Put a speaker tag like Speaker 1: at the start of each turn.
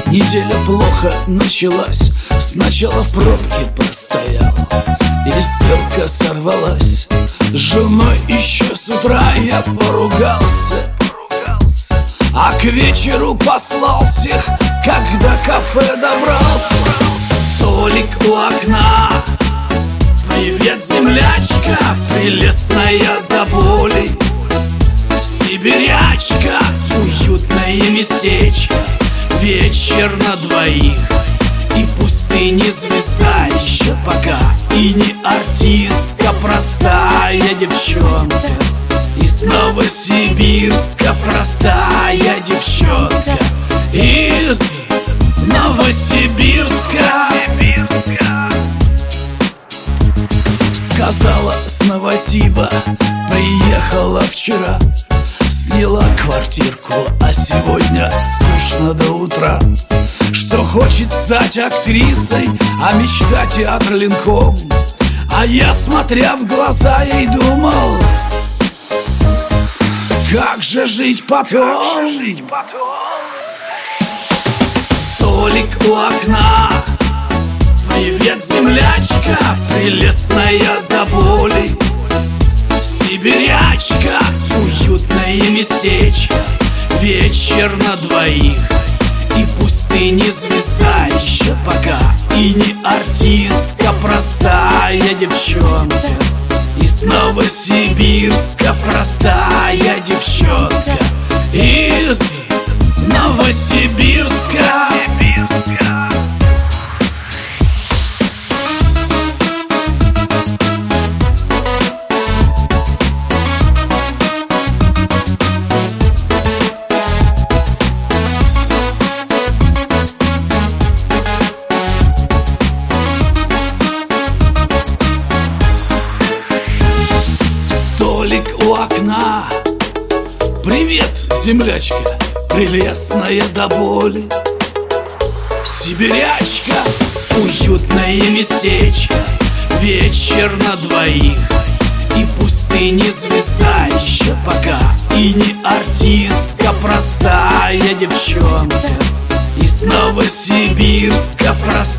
Speaker 1: Неделя плохо началась. Сначала в пробке простоял, и сделка сорвалась. С женой еще с утра я поругался, а к вечеру послал всех, когда кафе добрался. Столик у окна. Привет, землячка, прелестная до боли. Сибирячка, уютное местечко. Вечер на двоих, и пусть ты не звезда еще пока, и не артистка, простая девчонка из Новосибирска, простая девчонка из Новосибирска. Сказала с Новосиба, приехала вчера, сняла квартирку, а сегодня скучно до утра. Что хочет стать актрисой, а мечта театр Ленком. А я, смотря в глаза, ей думал, как же жить потом? Столик у окна. Привет, землячка, прелестная до боли. Сибирячка, уютное местечко. Вечер на двоих, и пусть ты не звезда еще пока, и не артистка, простая девчонка из Новосибирска, простая девчонка из Новосибирска. У окна. Привет, землячка, прелестная до боли. Сибирячка, уютное местечко. Вечер на двоих, и пусть ты не звезда еще пока, и не артистка, простая девчонка из Новосибирска, простая